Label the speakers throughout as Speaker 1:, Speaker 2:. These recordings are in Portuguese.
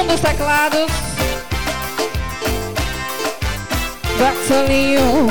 Speaker 1: nos teclados, Bartolinho.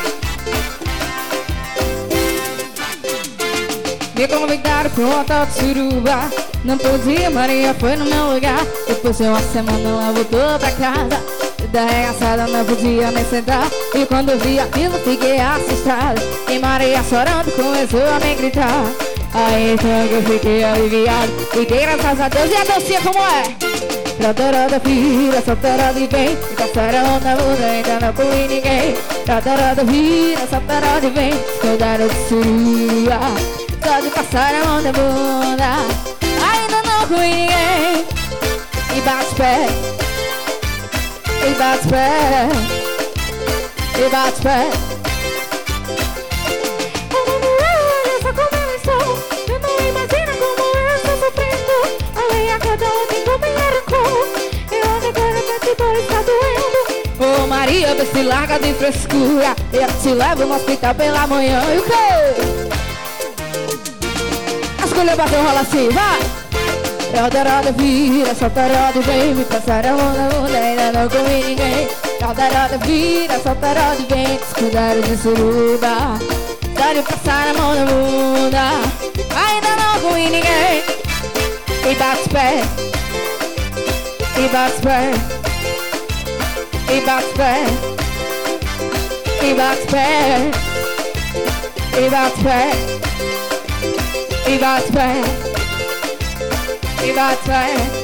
Speaker 1: Me convidaram pro hotel de Suruba. Não podia, Maria foi no meu lugar. Depois de uma semana ela voltou pra casa. Da arregaçada não podia nem sentar. E quando eu vi aquilo fiquei assustada. E Maria chorando começou a me gritar. Aí então que eu fiquei aliviado. E graças a Deus. E a dancinha como é? Tratarada vira, soltarada e vem. E passaram na bunda, ainda não comi ninguém. Tratarada vira, soltarada e vem. Escondada de Suruba. Só de passar a mão na bunda, ainda não comi ninguém. E bate pé, e bate pé, e bate pé. Eu não me só como eu estou. Eu não imagino como eu estou sofrendo. Além a cada homem como me arrancou. Eu ando agora pra te dor está doendo. Ô Maria, vê se larga de frescura. Eu te levo no hospital pela manhã. E o quê? Escolha bateu, rola assim, vai! Roda, vira, solta, roda, vem. Me passaram na bunda, ainda não comi ninguém. Roda, vira, solta, roda, vem. Escudaram de Suruba. Só de passar a mão na bunda, ainda não comi ninguém. E bate pé, e bate pé, e bate pé, e bate pé, e bate pé. E bate pé, e bate pé.